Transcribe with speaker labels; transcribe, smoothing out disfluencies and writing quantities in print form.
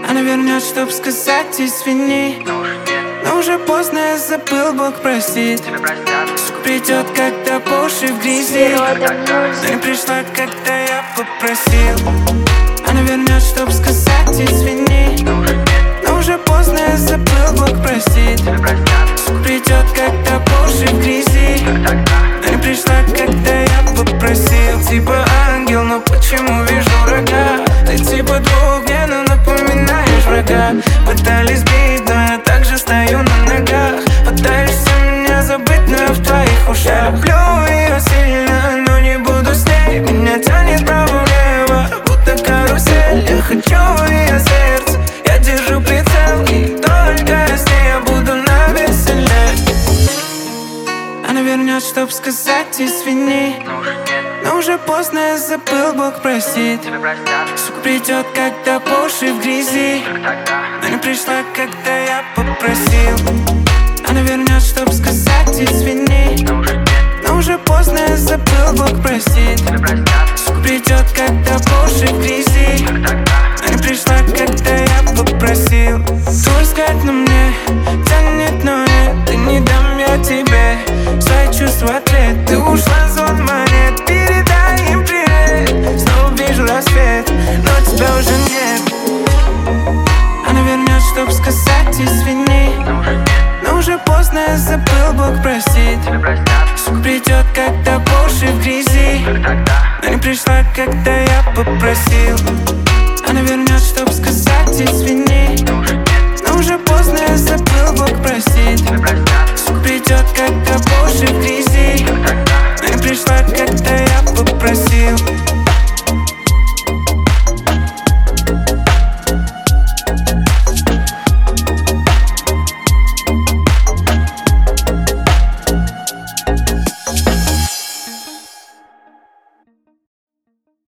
Speaker 1: Она вернет, чтоб сказать извини. Но уже поздно, я забыл, Бог простит. Сука придет, когда по уши в грязи. Но не пришла, когда я попросил. Она вернет, чтоб сказать извини. Но уже поздно, я забыл, Бог простит. Сука придет, когда по уши в грязи. Но не пришла, когда я попросил. Типа ангел, но почему вижу рога? Ты типа друг, мне, но напоминаешь врага. Пытались бить, но я также стою на ногах. Пытаешься меня забыть, но я в твоих ушах. Я люблю ее сильно, но не буду с ней. Меня тянет вправо-влево, будто карусель. Я хочу ее сердце, я держу прицел. И только с ней я буду навеселе. Она вернет, чтоб сказать извини. Но уже поздно, я забыл, Бог простит. Сука придет, когда по уши в грязи. Но не пришла, когда я попросил. Она вернет, чтоб сказать извини. Но уже поздно, я забыл, Бог простит. Сука придет, когда по уши в грязи. Но не пришла, когда я попросил. Твой взгляд на мне тянет, но нет, ты не дам я тебе свои чувства ответ. Ты ушла, звон монет, передай им привет. Снова вижу рассвет, но тебя уже нет. Она вернет, чтоб сказать извини. Но уже поздно, я забыл, Бог простит. Сука придет, когда по уши в грязи. Но не пришла, когда я попросил. Она вернет.